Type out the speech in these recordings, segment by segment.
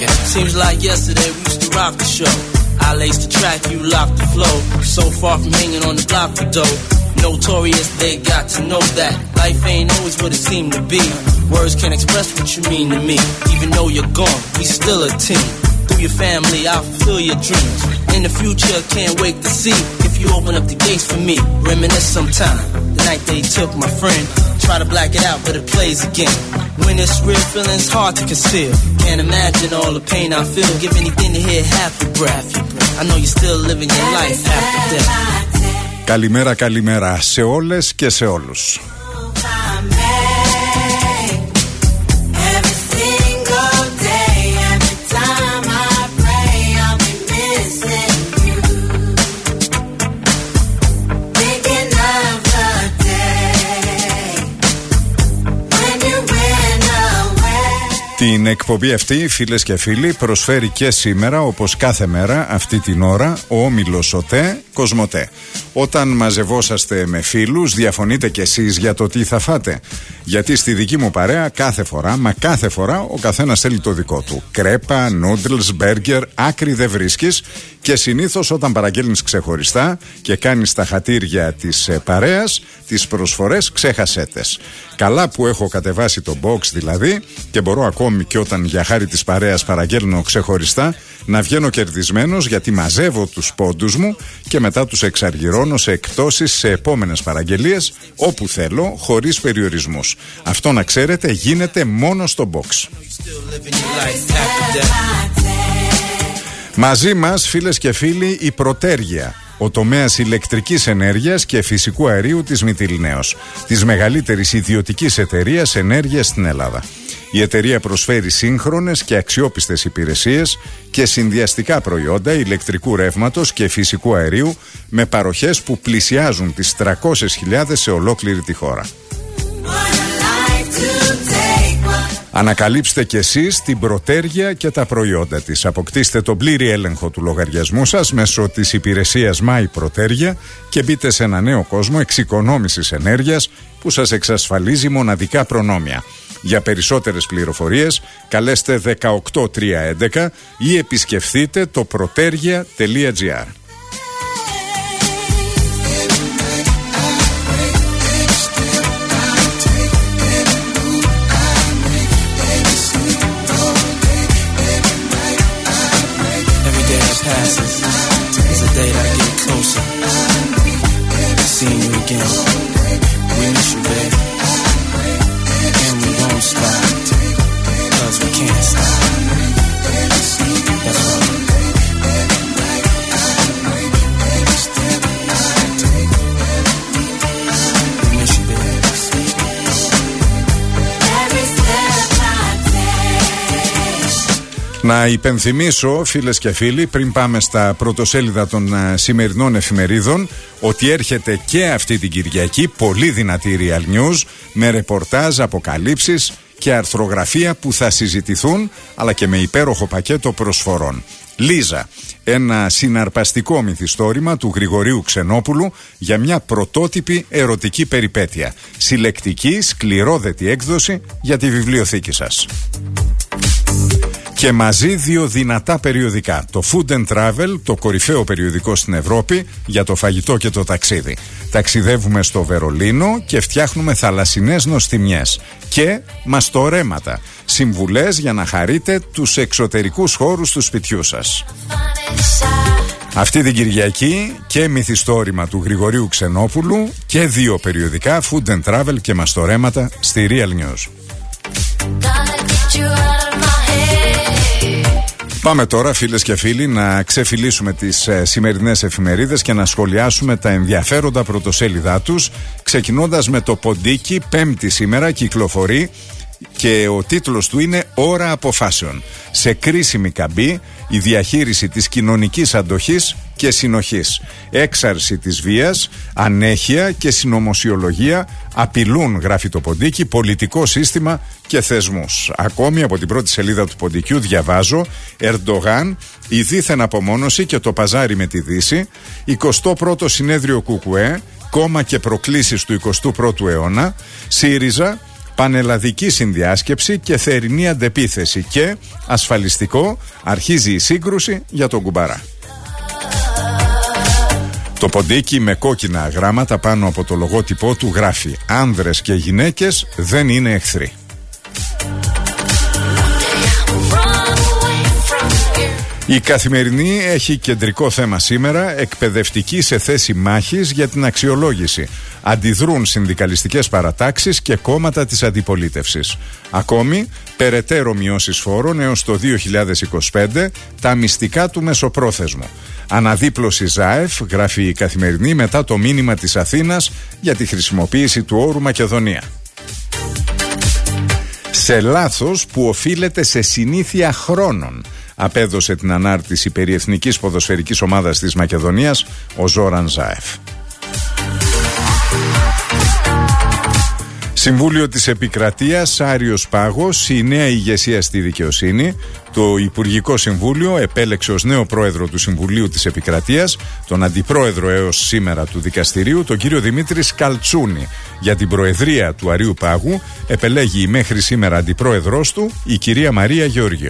Okay. Seems like yesterday we used to rock the show. I laced the track, you locked the flow. So far from hanging on the block for dough. Notorious, they got to know that life ain't always what it seemed to be. Words can't express what you mean to me. Even though you're gone, we still a team. Through your family, I'll fulfill your dreams. In the future, can't wait to see if you open up the gates for me. Reminisce sometime, the night they took my friend. Try to black it out, but it plays again. When it's real, feeling's hard to conceal. Can't imagine all the pain I feel. Give anything to hear half your breath. I know you're still living your life after death. Καλημέρα, καλημέρα σε όλες και σε όλους. Την εκπομπή αυτή, φίλες και φίλοι, προσφέρει και σήμερα, όπως κάθε μέρα, αυτή την ώρα, ο όμιλος ΟΤΕ Κοσμοτέ. Όταν μαζευόσαστε με φίλους, διαφωνείτε κι εσείς για το τι θα φάτε. Γιατί στη δική μου παρέα κάθε φορά, ο καθένας θέλει το δικό του. Κρέπα, νούντλς, μπέργκερ, άκρη δεν βρίσκεις. Και συνήθως όταν παραγγέλνεις ξεχωριστά και κάνεις τα χατήρια της παρέας, τις προσφορές ξέχασέτες. Καλά που έχω κατεβάσει το box δηλαδή και μπορώ ακόμη και όταν για χάρη της παρέας παραγγέλνω ξεχωριστά να βγαίνω κερδισμένος, γιατί μαζεύω τους πόντους μου και μετά τους εξαργυρώνω σε εκπτώσεις σε επόμενες παραγγελίες όπου θέλω, χωρίς περιορισμούς. Αυτό να ξέρετε γίνεται μόνο στο box. Μαζί μας, φίλες και φίλοι, η Πρωτέργεια, ο τομέας ηλεκτρικής ενέργειας και φυσικού αερίου της Μυτιληναίος, της μεγαλύτερης ιδιωτικής εταιρείας ενέργειας στην Ελλάδα. Η εταιρεία προσφέρει σύγχρονες και αξιόπιστες υπηρεσίες και συνδυαστικά προϊόντα ηλεκτρικού ρεύματος και φυσικού αερίου με παροχές που πλησιάζουν τις 300.000 σε ολόκληρη τη χώρα. Ανακαλύψτε κι εσείς την Πρωτέργεια και τα προϊόντα της. Αποκτήστε τον πλήρη έλεγχο του λογαριασμού σας μέσω της υπηρεσίας My Πρωτέργεια και μπείτε σε ένα νέο κόσμο εξοικονόμησης ενέργειας που σας εξασφαλίζει μοναδικά προνόμια. Για περισσότερες πληροφορίες καλέστε 18311 ή επισκεφθείτε το protergia.gr. Να υπενθυμίσω, φίλες και φίλοι, πριν πάμε στα πρωτοσέλιδα των σημερινών εφημερίδων, ότι έρχεται και αυτή την Κυριακή πολύ δυνατή Real News με ρεπορτάζ, αποκαλύψεις και αρθρογραφία που θα συζητηθούν, αλλά και με υπέροχο πακέτο προσφορών. Λίζα, ένα συναρπαστικό μυθιστόρημα του Γρηγορίου Ξενόπουλου για μια πρωτότυπη ερωτική περιπέτεια. Συλλεκτική, σκληρόδετη έκδοση για τη βιβλιοθήκη σας. Και μαζί δύο δυνατά περιοδικά. Το Food and Travel, το κορυφαίο περιοδικό στην Ευρώπη για το φαγητό και το ταξίδι. Ταξιδεύουμε στο Βερολίνο και φτιάχνουμε θαλασσινές νοστιμιές. Και μαστορέματα. Συμβουλές για να χαρείτε τους εξωτερικούς χώρους του σπιτιού σας. Αυτή την Κυριακή και μυθιστόρημα του Γρηγορίου Ξενόπουλου και δύο περιοδικά Food and Travel και μαστορέματα στη Real News. Πάμε τώρα, φίλες και φίλοι, να ξεφυλίσουμε τις σημερινές εφημερίδες και να σχολιάσουμε τα ενδιαφέροντα πρωτοσέλιδά τους, ξεκινώντας με το ποντίκι. Πέμπτη σήμερα κυκλοφορεί και ο τίτλος του είναι «Ώρα αποφάσεων. Σε κρίσιμη καμπή η διαχείριση της κοινωνικής αντοχής και συνοχής. Έξαρση της βίας, ανέχεια και συνωμοσιολογία απειλούν», γράφει το ποντίκι, «πολιτικό σύστημα και θεσμούς». Ακόμη από την πρώτη σελίδα του ποντικιού διαβάζω «Ερντογάν, η δίθεν απομόνωση και το παζάρι με τη Δύση, 21ο συνέδριο Κουκουέ, κόμμα και προκλήσεις του 21ου αιώνα, ΣΥΡΙΖΑ, πανελλαδική συνδιάσκεψη και θερινή αντεπίθεση και ασφαλιστικό, αρχίζει η σύγκρουση για τον Κουμπαρά. Το ποντίκι με κόκκινα γράμματα πάνω από το λογότυπό του γράφει «Άνδρες και γυναίκες δεν είναι εχθροί». Η Καθημερινή έχει κεντρικό θέμα σήμερα, εκπαιδευτική σε θέση μάχης για την αξιολόγηση. Αντιδρούν συνδικαλιστικές παρατάξεις και κόμματα της αντιπολίτευσης. Ακόμη, περαιτέρω μειώσεις φόρων έως το 2025, τα μυστικά του μεσοπρόθεσμου. Αναδίπλωση ΖΑΕΦ, γράφει η Καθημερινή, μετά το μήνυμα της Αθήνας για τη χρησιμοποίηση του όρου Μακεδονία. Σε λάθος που οφείλεται σε συνήθεια χρόνων, απέδωσε την ανάρτηση περί εθνικής ποδοσφαιρικής ομάδας της Μακεδονίας ο Ζόραν Ζάεφ. Συμβούλιο της Επικρατείας, Άριος Πάγος, η νέα ηγεσία στη δικαιοσύνη. Το Υπουργικό Συμβούλιο επέλεξε ως νέο πρόεδρο του Συμβουλίου της Επικρατείας τον αντιπρόεδρο έως σήμερα του δικαστηρίου, τον κύριο Δημήτρη Σκαλτσούνη. Για την προεδρία του Αρείου Πάγου επελέγει η μέχρι σήμερα αντιπρόεδρος του, η κυρία Μαρία Γεωργίου.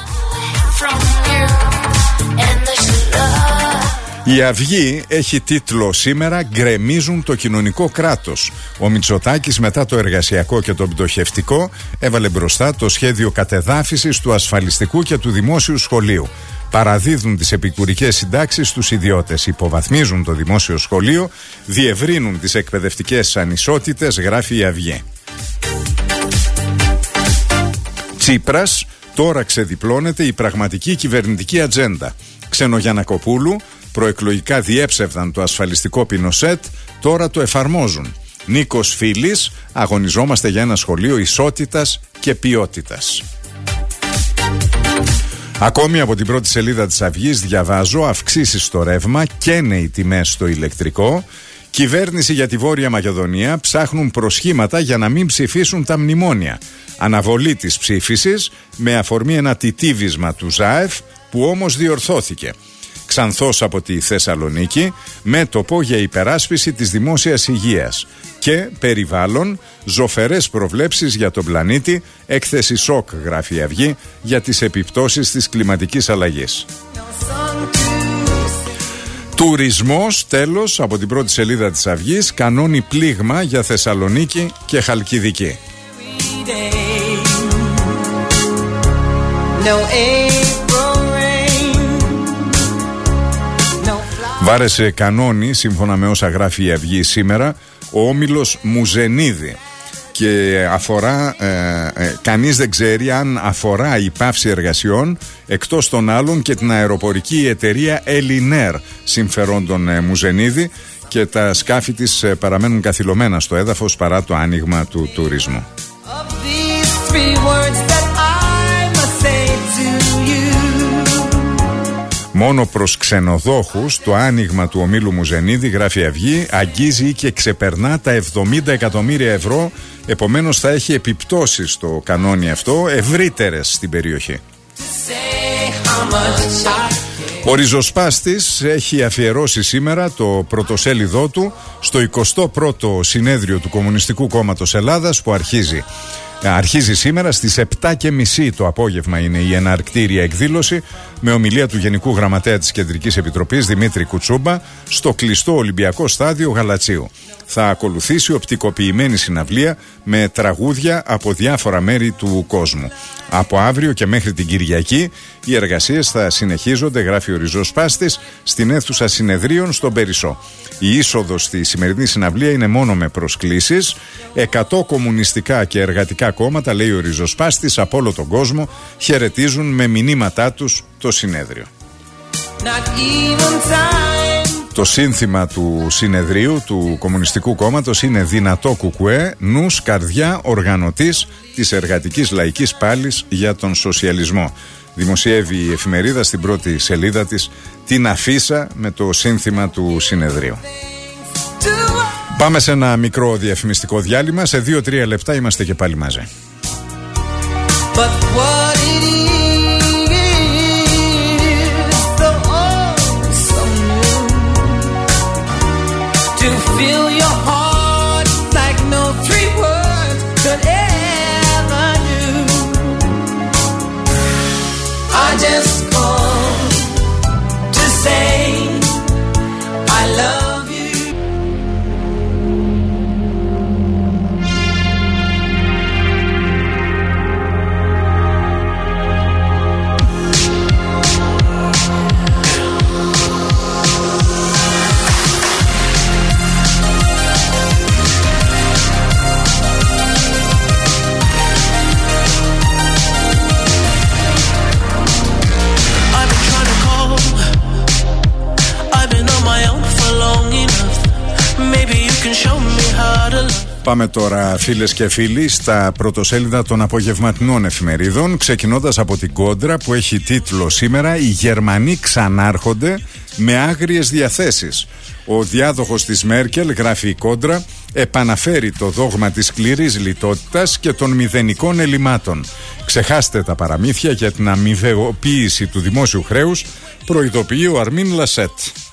Η Αυγή έχει τίτλο σήμερα «Γκρεμίζουν το κοινωνικό κράτος». Ο Μητσοτάκης μετά το εργασιακό και το πτωχευτικό έβαλε μπροστά το σχέδιο κατεδάφισης του ασφαλιστικού και του δημόσιου σχολείου. Παραδίδουν τις επικουρικές συντάξεις στους ιδιώτες, υποβαθμίζουν το δημόσιο σχολείο, διευρύνουν τις εκπαιδευτικές ανισότητες, γράφει η Αυγή. Τσίπρας, τώρα ξεδιπλώνεται η πραγματική κυβερνητική ατζέντα. Ξενογιαννακοπούλου, προεκλογικά διέψευδαν το ασφαλιστικό Πινοσέτ, τώρα το εφαρμόζουν. Νίκος Φίλης, αγωνιζόμαστε για ένα σχολείο ισότητας και ποιότητας. Ακόμη από την πρώτη σελίδα της Αυγής διαβάζω αυξήσεις στο ρεύμα, καίνε οι τιμές στο ηλεκτρικό. Κυβέρνηση για τη Βόρεια Μακεδονία ψάχνουν προσχήματα για να μην ψηφίσουν τα μνημόνια. Αναβολή της ψήφισης με αφορμή ένα τιτίβισμα του ΖΑΕΦ που όμως διορθώθηκε. Ξανθός από τη Θεσσαλονίκη, μέτωπο για υπεράσπιση της δημόσιας υγείας. Και περιβάλλον, ζωφερές προβλέψεις για τον πλανήτη, έκθεση σοκ, γράφει η Αυγή, για τις επιπτώσεις της κλιματικής αλλαγής. Τουρισμός, τέλος, από την πρώτη σελίδα της Αυγής, κανόνι πλήγμα για Θεσσαλονίκη και Χαλκιδική. Βάρεσε κανόνι, σύμφωνα με όσα γράφει η Αυγή σήμερα, ο όμιλος Μουζενίδη. Και αφορά, κανείς δεν ξέρει αν αφορά η πάυση εργασιών, εκτός των άλλων και την αεροπορική εταιρεία Ελινέρ, συμφερόντων Μουζενίδη, και τα σκάφη της παραμένουν καθυλωμένα στο έδαφος παρά το άνοιγμα του τουρισμού. Μόνο προς ξενοδόχους το άνοιγμα του ομίλου Μουζενίδη, γράφει η Αυγή, αγγίζει και ξεπερνά τα 70 εκατομμύρια ευρώ, επομένως θα έχει επιπτώσεις στο κανόνι αυτό ευρύτερες στην περιοχή. Ο Ριζοσπάστης έχει αφιερώσει σήμερα το πρωτοσέλιδό του στο 21ο συνέδριο του Κομμουνιστικού Κόμματος Ελλάδας που αρχίζει σήμερα στις 7:30 το απόγευμα, είναι η εναρκτήρια εκδήλωση, με ομιλία του Γενικού Γραμματέα της Κεντρικής Επιτροπής Δημήτρη Κουτσούμπα στο κλειστό Ολυμπιακό Στάδιο Γαλατσίου. Θα ακολουθήσει οπτικοποιημένη συναυλία με τραγούδια από διάφορα μέρη του κόσμου. Από αύριο και μέχρι την Κυριακή οι εργασίες θα συνεχίζονται, γράφει ο Ριζοσπάστης, στην αίθουσα συνεδρίων στον Περισσό. Η είσοδος στη σημερινή συναυλία είναι μόνο με προσκλήσεις. 100 κομμουνιστικά και εργατικά κόμματα, λέει ο Ριζοσπάστης, από όλο τον κόσμο χαιρετίζουν με μηνύματά τους το συνέδριο. Το σύνθημα του συνεδρίου του Κομμουνιστικού Κόμματος είναι «Δυνατό κουκουέ, νους, καρδιά, οργανωτής της εργατικής λαϊκής πάλης για τον σοσιαλισμό». Δημοσιεύει η εφημερίδα στην πρώτη σελίδα της την αφίσα με το σύνθημα του συνεδρίου. Πάμε σε ένα μικρό διαφημιστικό διάλειμμα. Σε 2-3 λεπτά είμαστε και πάλι μαζί. To fill your heart like no three words could ever. Πάμε τώρα, φίλες και φίλοι, στα πρωτοσέλιδα των απογευματινών εφημερίδων, ξεκινώντας από την Κόντρα που έχει τίτλο σήμερα «Οι Γερμανοί ξανάρχονται με άγριες διαθέσεις». Ο διάδοχος της Μέρκελ, γράφει η Κόντρα, επαναφέρει το δόγμα της σκληρής λιτότητας και των μηδενικών ελλημάτων. Ξεχάστε τα παραμύθια για την αμοιβαιοποίηση του δημόσιου χρέους, προειδοποιεί ο Αρμίν Λασέτ.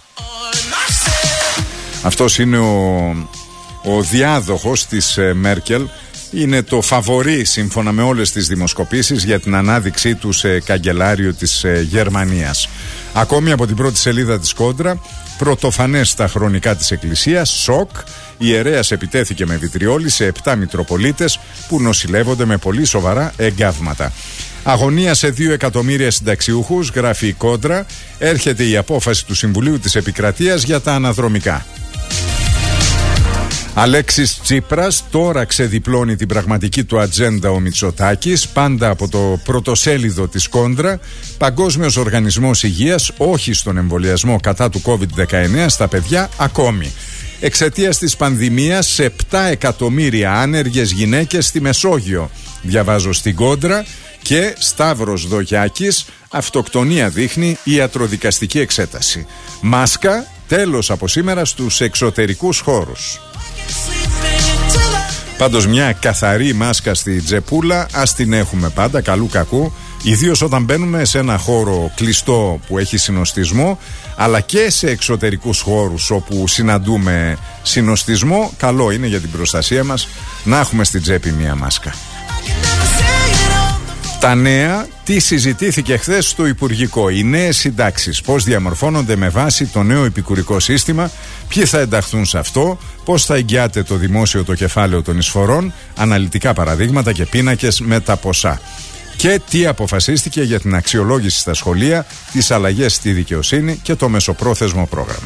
Αυτός είναι ο διάδοχος της Μέρκελ, είναι το φαβορί σύμφωνα με όλες τις δημοσκοπήσεις για την ανάδειξή του σε καγκελάριο της Γερμανίας. Ακόμη από την πρώτη σελίδα της Κόντρα, πρωτοφανές στα χρονικά της Εκκλησίας, σοκ, ιερέας επιτέθηκε με βιτριόλι σε 7 μητροπολίτες που νοσηλεύονται με πολύ σοβαρά εγκάβματα. Αγωνία σε 2 εκατομμύρια συνταξιούχους, γράφει η Κόντρα, έρχεται η απόφαση του Συμβουλίου της Επικρατείας για τα αναδρομικά. Αλέξης Τσίπρας, τώρα ξεδιπλώνει την πραγματική του ατζέντα ο Μητσοτάκης, πάντα από το πρωτοσέλιδο της Κόντρα. Παγκόσμιος Οργανισμός Υγείας, όχι στον εμβολιασμό κατά του COVID-19 στα παιδιά ακόμη. Εξαιτίας της πανδημίας, σε 7 εκατομμύρια άνεργες γυναίκες στη Μεσόγειο, διαβάζω στην Κόντρα. Και Σταύρος Δογιάκης, αυτοκτονία δείχνει ιατροδικαστική εξέταση. Μάσκα, τέλος από σήμερα στους εξωτερικούς χώρους. Πάντως μια καθαρή μάσκα στη τζεπούλα ας την έχουμε πάντα, καλού κακού, ιδίως όταν μπαίνουμε σε ένα χώρο κλειστό που έχει συνοστισμό, αλλά και σε εξωτερικούς χώρους όπου συναντούμε συνοστισμό. Καλό είναι για την προστασία μας να έχουμε στην τσέπη μια μάσκα. Τα νέα, τι συζητήθηκε χθες στο Υπουργικό, οι νέες συντάξεις, πώς διαμορφώνονται με βάση το νέο επικουρικό σύστημα, ποιοι θα ενταχθούν σε αυτό, πώς θα εγγυάται το δημόσιο το κεφάλαιο των εισφορών, αναλυτικά παραδείγματα και πίνακες με τα ποσά. Και τι αποφασίστηκε για την αξιολόγηση στα σχολεία, τις αλλαγές στη δικαιοσύνη και το μεσοπρόθεσμο πρόγραμμα.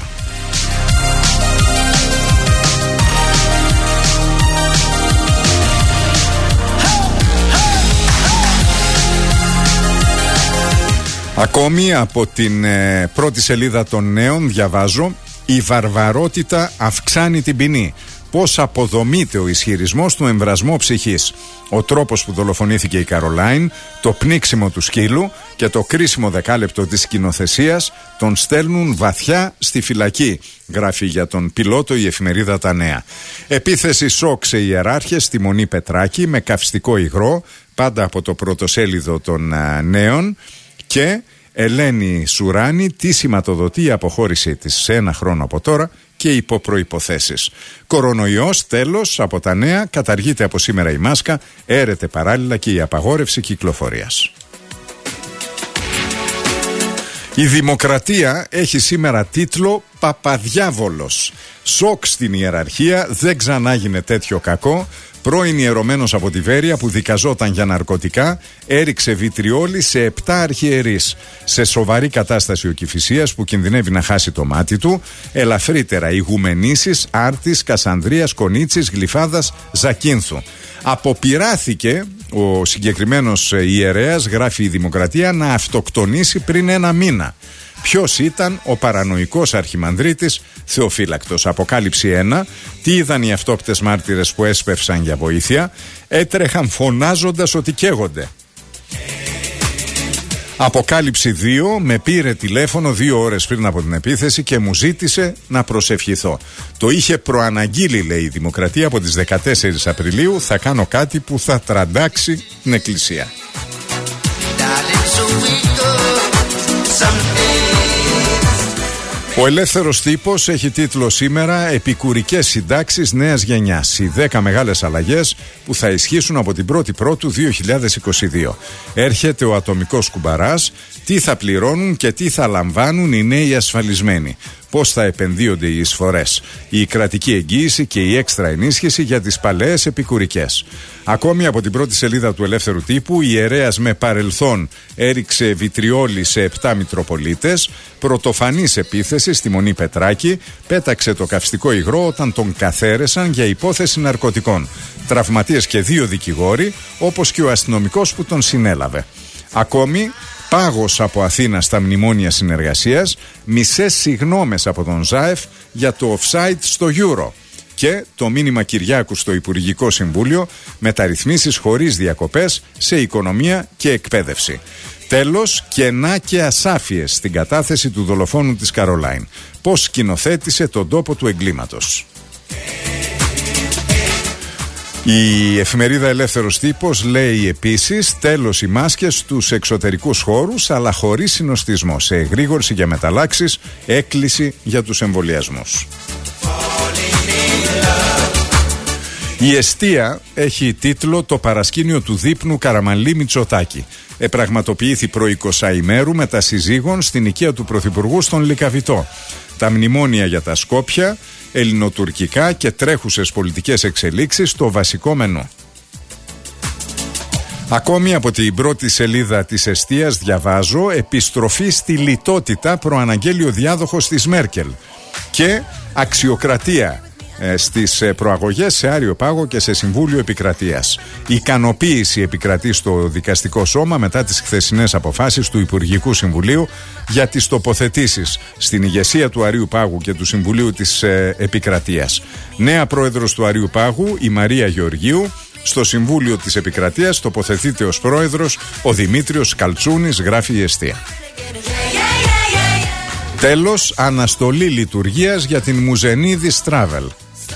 Ακόμη από την πρώτη σελίδα των νέων διαβάζω, η βαρβαρότητα αυξάνει την ποινή. Πώς αποδομείται ο ισχυρισμός του εμβρασμού ψυχής. Ο τρόπος που δολοφονήθηκε η Καρολάιν, το πνίξιμο του σκύλου και το κρίσιμο δεκάλεπτο της σκηνοθεσίας τον στέλνουν βαθιά στη φυλακή, γράφει για τον πιλότο η εφημερίδα Τα Νέα. Επίθεση σοκ σε ιεράρχες στη Μονή Πετράκη με καυστικό υγρό, πάντα από το πρωτοσέλιδο των νέων. Και Ελένη Σουράνη, τι σηματοδοτεί η αποχώρησή της σε 1 χρόνο από τώρα και υπό προϋποθέσεις. Κορονοϊός, τέλος, από Τα Νέα, καταργείται από σήμερα η μάσκα, έρεται παράλληλα και η απαγόρευση κυκλοφορίας. Η Δημοκρατία έχει σήμερα τίτλο «Παπαδιάβολος». Σοκ στην ιεραρχία, δεν ξανάγινε τέτοιο κακό. Πρώην ιερωμένος από τη Βέρεια που δικαζόταν για ναρκωτικά έριξε βιτριόλι σε 7 αρχιερείς. Σε σοβαρή κατάσταση ο Κηφισίας που κινδυνεύει να χάσει το μάτι του. Ελαφρύτερα ηγουμενήσεις Άρτης, Κασανδρίας, Κονίτσης, Γλυφάδας, Ζακίνθου. Αποπειράθηκε ο συγκεκριμένος ιερέας, γράφει η Δημοκρατία, να αυτοκτονήσει πριν 1 μήνα. Ποιος ήταν ο παρανοϊκός αρχιμανδρίτης Θεοφύλακτος. Αποκάλυψη 1. Τι είδαν οι αυτόπτες μάρτυρες που έσπευσαν για βοήθεια? Έτρεχαν φωνάζοντας ότι καίγονται. Αποκάλυψη 2. Με πήρε τηλέφωνο 2 ώρες πριν από την επίθεση και μου ζήτησε να προσευχηθώ. Το είχε προαναγγείλει, λέει η Δημοκρατία, από τις 14 Απριλίου θα κάνω κάτι που θα τραντάξει την Εκκλησία. Ο Ελεύθερος Τύπος έχει τίτλο σήμερα «Επικουρικές συντάξεις νέας γενιάς. Οι 10 μεγάλες αλλαγές που θα ισχύσουν από την 1η Πρώτου 2022». Έρχεται ο ατομικός κουμπαράς, τι θα πληρώνουν και τι θα λαμβάνουν οι νέοι ασφαλισμένοι. Πώς θα επενδύονται οι εισφορές, η κρατική εγγύηση και η έξτρα ενίσχυση για τις παλαιές επικουρικές. Ακόμη από την πρώτη σελίδα του Ελεύθερου Τύπου, η ιερέας με παρελθόν έριξε βιτριόλι σε 7 μητροπολίτες. Πρωτοφανής επίθεση στη Μονή Πετράκη, πέταξε το καυστικό υγρό όταν τον καθαίρεσαν για υπόθεση ναρκωτικών. Τραυματίες και 2 δικηγόροι, όπως και ο αστυνομικός που τον συνέλαβε. Ακόμη, πάγος από Αθήνα στα μνημόνια συνεργασίας, μισές συγγνώμες από τον Ζάεφ για το offside στο Euro. Και το μήνυμα Κυριάκου στο Υπουργικό Συμβούλιο, μεταρρυθμίσεις χωρίς διακοπές σε οικονομία και εκπαίδευση. Τέλος, κενά και ασάφειες στην κατάθεση του δολοφόνου της Καρολάιν. Πώς σκηνοθέτησε τον τόπο του εγκλήματος. Η εφημερίδα Ελεύθερος Τύπος λέει επίσης: τέλος οι μάσκες στους εξωτερικούς χώρους, αλλά χωρίς συνοστισμό. Σε εγρήγορση για μεταλλάξεις, έκκληση για τους εμβολιασμούς. Η εστία έχει τίτλο «Το παρασκήνιο του δείπνου Καραμανλή Μητσοτάκη». Επραγματοποιήθη προ 20 ημέρου μετά συζύγων στην οικία του Πρωθυπουργού στον Λυκαβητό. Τα μνημόνια για τα Σκόπια, ελληνοτουρκικά και τρέχουσες πολιτικές εξελίξεις στο βασικό μενού. Ακόμη από την πρώτη σελίδα της εστίας διαβάζω: επιστροφή στη λιτότητα προαναγγέλει ο διάδοχος της Μέρκελ. Και αξιοκρατία στις προαγωγές σε Άριο Πάγο και σε Συμβούλιο Επικρατείας. Ικανοποίηση επικρατεί στο δικαστικό σώμα μετά τις χθεσινές αποφάσεις του Υπουργικού Συμβουλίου για τις τοποθετήσεις στην ηγεσία του Αρίου Πάγου και του Συμβουλίου της Επικρατείας. Νέα πρόεδρος του Αρίου Πάγου, η Μαρία Γεωργίου. Στο Συμβούλιο της Επικρατείας τοποθετείται ως πρόεδρος ο Δημήτριος Καλτσούνης, γράφει η εστία. Τέλος, αναστολή λειτουργίας για την Μουζενίδης Travel.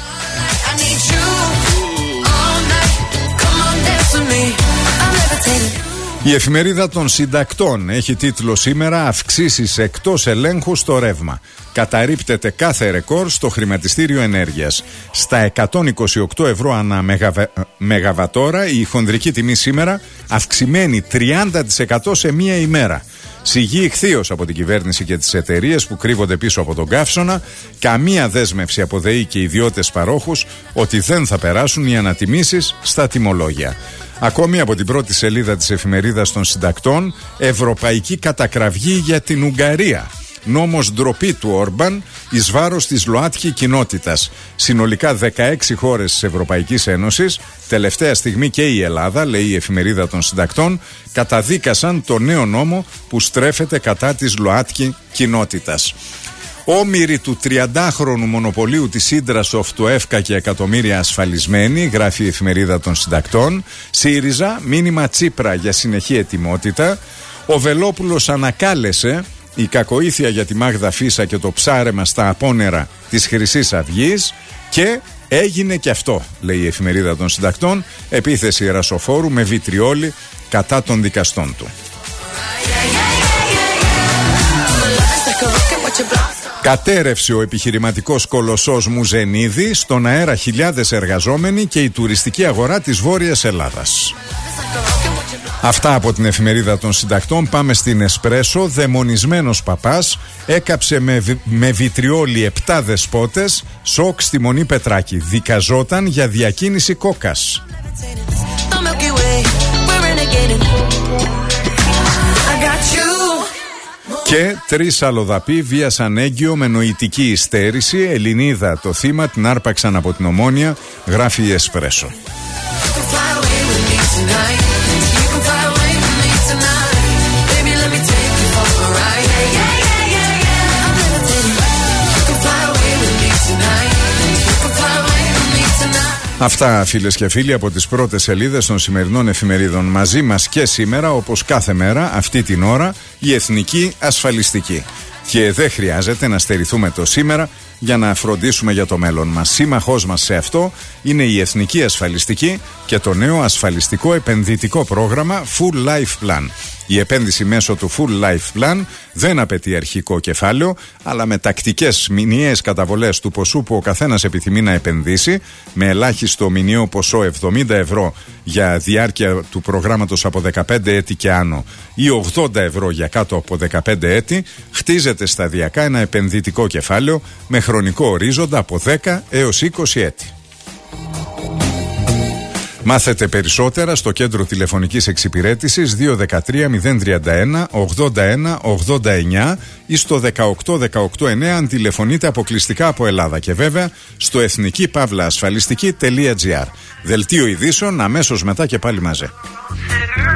Η εφημερίδα των συντακτών έχει τίτλο σήμερα «Αυξήσεις εκτός ελέγχου στο ρεύμα». Καταρρίπτεται κάθε ρεκόρ στο χρηματιστήριο ενέργειας. Στα 128 ευρώ ανά μεγαβατόρα η χονδρική τιμή σήμερα αυξημένη 30% σε μία ημέρα. Σιγή ηχθείως από την κυβέρνηση και τις εταιρείες που κρύβονται πίσω από τον καύσωνα, καμία δέσμευση από ΔΕΗ και ιδιώτες παρόχους ότι δεν θα περάσουν οι ανατιμήσεις στα τιμολόγια. Ακόμη από την πρώτη σελίδα της εφημερίδας των συντακτών, ευρωπαϊκή κατακραυγή για την Ουγγαρία. Νόμος ντροπή του Όρμπαν εις βάρος της ΛΟΑΤΚΙ κοινότητας. Συνολικά 16 χώρες της Ευρωπαϊκής Ένωσης, τελευταία στιγμή και η Ελλάδα, λέει η εφημερίδα των συντακτών, καταδίκασαν το νέο νόμο που στρέφεται κατά της ΛΟΑΤΚΙ κοινότητας. Όμοιροι του 30χρονου μονοπωλίου της Ίντρασοφ, το ΕΦΚΑ και εκατομμύρια ασφαλισμένοι, γράφει η εφημερίδα των συντακτών. ΣΥΡΙΖΑ, μήνυμα Τσίπρα για συνεχή ετοιμότητα. Ο Βελόπουλος ανακάλεσε η κακοήθεια για τη Μάγδα Φίσα και το ψάρεμα στα απόνερα της Χρυσής Αυγής. Και έγινε και αυτό, λέει η εφημερίδα των συντακτών, επίθεση Ρασοφόρου με βιτριόλι κατά των δικαστών του. Κατέρευσε ο επιχειρηματικός κολοσσός Μουζενίδη, στον αέρα χιλιάδες εργαζόμενοι και η τουριστική αγορά της Βόρειας Ελλάδας. Αυτά από την εφημερίδα των συντακτών. Πάμε στην Εσπρέσο. Δαιμονισμένος παπάς έκαψε με βιτριόλι 7 δεσπότες. Σοκ στη Μονή Πετράκη. Δικαζόταν για διακίνηση κόκας. Και 3 αλλοδαποί βίασαν έγκυο με νοητική υστέρηση. Ελληνίδα το θύμα, την άρπαξαν από την Ομόνια, γράφει η Εσπρέσο. Αυτά, φίλες και φίλοι, από τις πρώτες σελίδες των σημερινών εφημερίδων. Μαζί μας και σήμερα, όπως κάθε μέρα, αυτή την ώρα, η Εθνική Ασφαλιστική. Και δεν χρειάζεται να στερηθούμε το σήμερα για να φροντίσουμε για το μέλλον μας. Σύμμαχός μας σε αυτό είναι η Εθνική Ασφαλιστική και το νέο ασφαλιστικό επενδυτικό πρόγραμμα Full Life Plan. Η επένδυση μέσω του Full Life Plan δεν απαιτεί αρχικό κεφάλαιο, αλλά με τακτικές μηνιαίες καταβολές του ποσού που ο καθένας επιθυμεί να επενδύσει, με ελάχιστο μηνιαίο ποσό 70 ευρώ για διάρκεια του προγράμματος από 15 έτη και άνω ή 80 ευρώ για κάτω από 15 έτη, χτίζεται σταδιακά ένα επενδυτικό κεφάλαιο με χρονικό ορίζοντα από 10 έως 20 έτη. Μάθετε περισσότερα στο κέντρο τηλεφωνικής εξυπηρέτησης 213-031-81-89 ή στο 18189 αν τηλεφωνείτε αποκλειστικά από Ελλάδα, και βέβαια στο εθνική-ασφαλιστική.gr. Δελτίο ειδήσεων αμέσως μετά και πάλι μαζί.